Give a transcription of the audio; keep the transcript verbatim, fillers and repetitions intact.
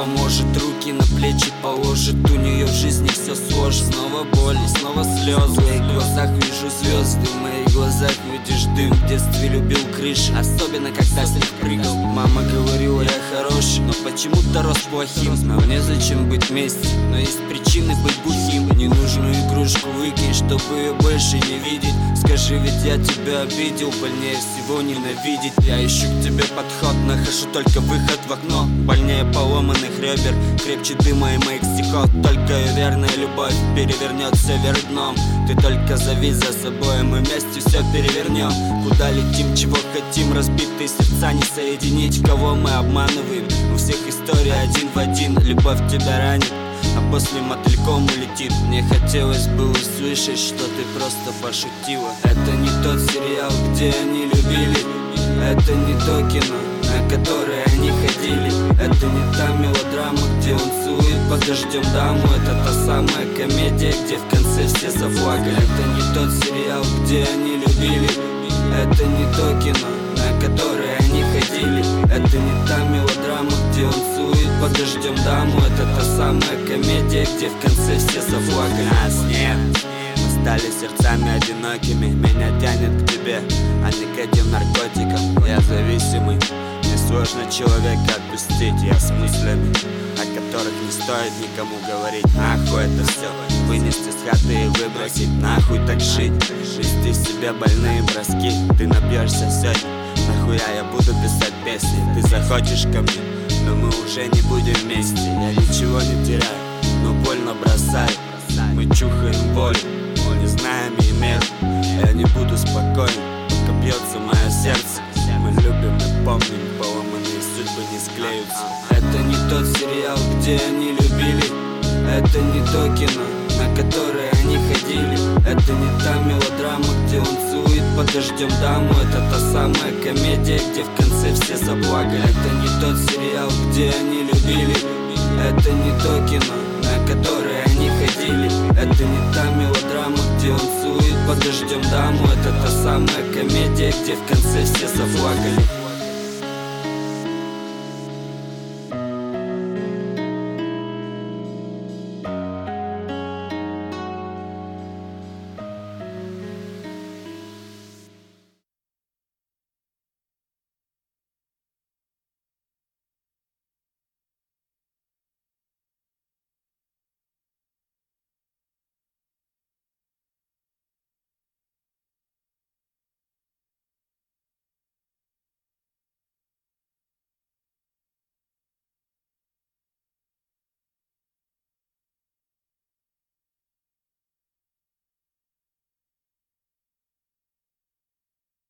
поможет, руки на плечи положит. У нее в жизни все сложно. Снова боль и снова слезы. В твоих глазах вижу звезды, в моих глазах видишь дым. В детстве любил крыши, особенно когда с них прыгал. Мама говорила, я хороший, но почему-то рос плохим. Знал, незачем быть вместе, но есть причины быть бухим. Ненужную игрушку выкинь, чтобы ее больше не видеть. Скажи, ведь я тебя обидел, больнее всего ненавидеть. Я ищу к тебе подход, нахожу только выход в окно. Больнее поломанных ребер, крепче дыма и моих стихов. Только ее верная любовь перевернет все вверх дном. Ты только зови за собой, мы вместе все перевернем. Куда летим, чего хотим, разбитые сердца не соединить. Кого мы обманываем, у всех история один в один. Любовь тебя ранит, а после мотыльком улетит. Мне хотелось бы услышать, что ты просто пошутила. Это не тот сериал, где они любили. Это не то кино, на которое они ходили. Это не та мелодрама, где он целует под дождем даму. Это та самая комедия, где в конце все заплакали. Это не тот сериал, где они любили. Это не то кино, на которое они ходили. Это не та мелодрама, где он целует под дождем даму. Это та самая комедия, где в конце все заплакали. Нас нет, мы стали сердцами одинокими. Меня тянет к тебе, а не к этим наркотикам. Я зависимый, мне сложно человека отпустить. Я с мыслями, о которых не стоит никому говорить. Нахуй это все вынести с хаты и выбросить. Нахуй так жить, вести в себе больные броски. Ты напьешься сегодня, нахуя я буду писать песни. Ты захочешь ко мне, но мы уже не будем вместе. Я ничего не теряю, но больно бросаю. Мы чухаем волю, не знаем и меру. Я не буду спокоен, пока бьется мое сердце. Мы любим и помним, поломанные судьбы не склеются. Это не тот сериал, где они любили. Это не то кино, на которое они ходили. Это не та мелодрама, где он целует под дождем даму. Это та самая комедия, где в конце все заплакали. Это не тот сериал, где они любили. Это не то кино, на которое они ходили. Это не та мелодрама, где он целует под дождем даму. Это та самая комедия, где в конце все заплакали.